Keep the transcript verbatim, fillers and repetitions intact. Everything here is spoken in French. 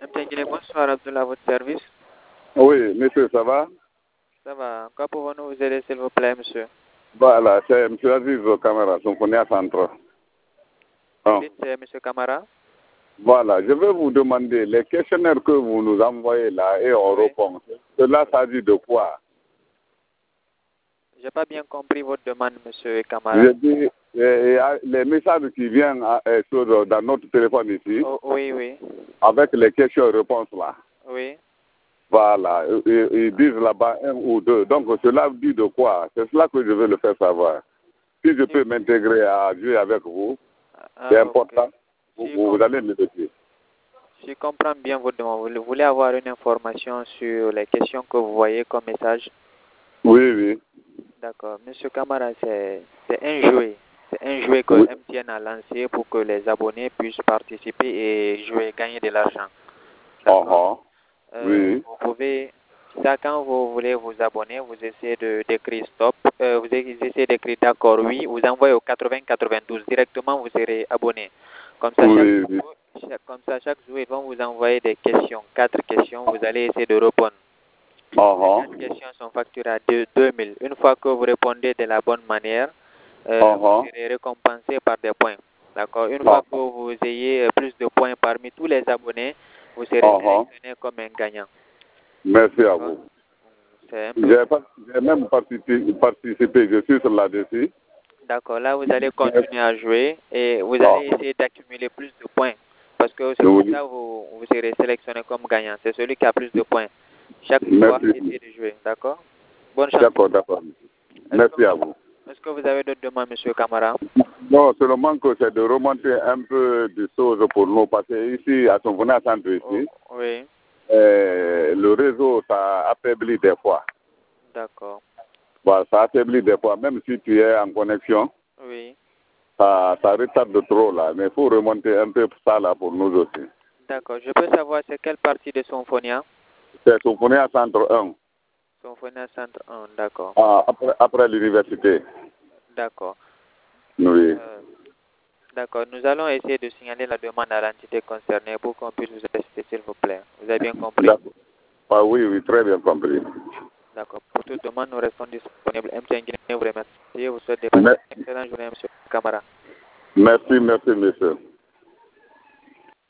M T N, bonsoir, Abdullah, à votre service. Oui, monsieur, ça va? Ça va. Quoi pouvons-nous vous aider, s'il vous plaît, monsieur? Voilà, c'est M. Aziz Camara, son à centre. Oh. C'est M. Camara. Voilà, je vais vous demander, les questionnaires que vous nous envoyez là et on oui. répond, cela s'agit de quoi? Je n'ai pas bien compris votre demande, M. Camara. Je dis, euh, les messages qui viennent euh, sur, dans notre téléphone ici, oh, oui, oui. avec les questions-réponses là. Oui. Voilà, ils, ils disent là-bas un ou deux. Donc cela dit de quoi? C'est cela que je veux le faire savoir. Si je si peux m'intégrer à jouer avec vous, ah, c'est important. Okay. Si vous, vous allez me dire. Je comprends bien votre demande. Vous voulez avoir une information sur les questions que vous voyez comme message? Oui, oui. D'accord. Monsieur Camara, c'est un jouet. C'est un jouet que oui. M T N a lancé pour que les abonnés puissent participer et jouer, gagner de l'argent. D'accord. Uh -huh. euh, oui. Vous pouvez, ça quand vous voulez vous abonner, vous essayez d'écrire stop, euh, vous essayez d'écrire d'accord, oui, vous envoyez au quatre-vingts quatre-vingt-douze, directement vous serez abonné. Comme ça, oui, chaque, oui. jour, comme ça, chaque jour, ils vont vous envoyer des questions, quatre questions, vous allez essayer de répondre. Uh -huh. Les quatre questions sont facturées à deux mille. Une fois que vous répondez de la bonne manière, euh, uh -huh. vous serez récompensé par des points. D'accord. Une uh -huh. fois que vous ayez plus de points parmi tous les abonnés, vous serez uh -huh. sélectionné comme un gagnant. Merci à vous. J'ai peu... même participé, participé, je suis sur là-dessus. D'accord. Là, vous allez continuer à jouer et vous allez uh -huh. essayer d'accumuler plus de points. Parce que c'est pour oui. ça que vous, vous serez sélectionné comme gagnant. C'est celui qui a plus de points. Chaque fois, essayez de jouer. D'accord? Bonne chance. D'accord, d'accord. Merci que, à vous. Est-ce que vous avez d'autres demandes, M. Camara? Non, seulement que c'est de remonter un peu de choses pour nous. Parce que ici, à son venant centre ici, oh, oui. euh, le réseau, ça affaiblit des fois. D'accord. Bon, ça affaiblit des fois, même si tu es en connexion. Oui. Ça, ça retarde trop là, mais il faut remonter un peu ça là pour nous aussi. D'accord. Je peux savoir c'est quelle partie de Symphonia? C'est Symphonia Centre un. Symphonia Centre un, d'accord. Ah, après après l'université. D'accord. Oui. Euh, d'accord. Nous allons essayer de signaler la demande à l'entité concernée pour qu'on puisse vous assister, s'il vous plaît. Vous avez bien compris? Ah oui, oui, très bien compris. D'accord. Pour toute demande, nous restons disponibles. M T N Guinée vous remercie. Vous souhaite de passer une excellente journée, M. Camara. Merci, merci, monsieur.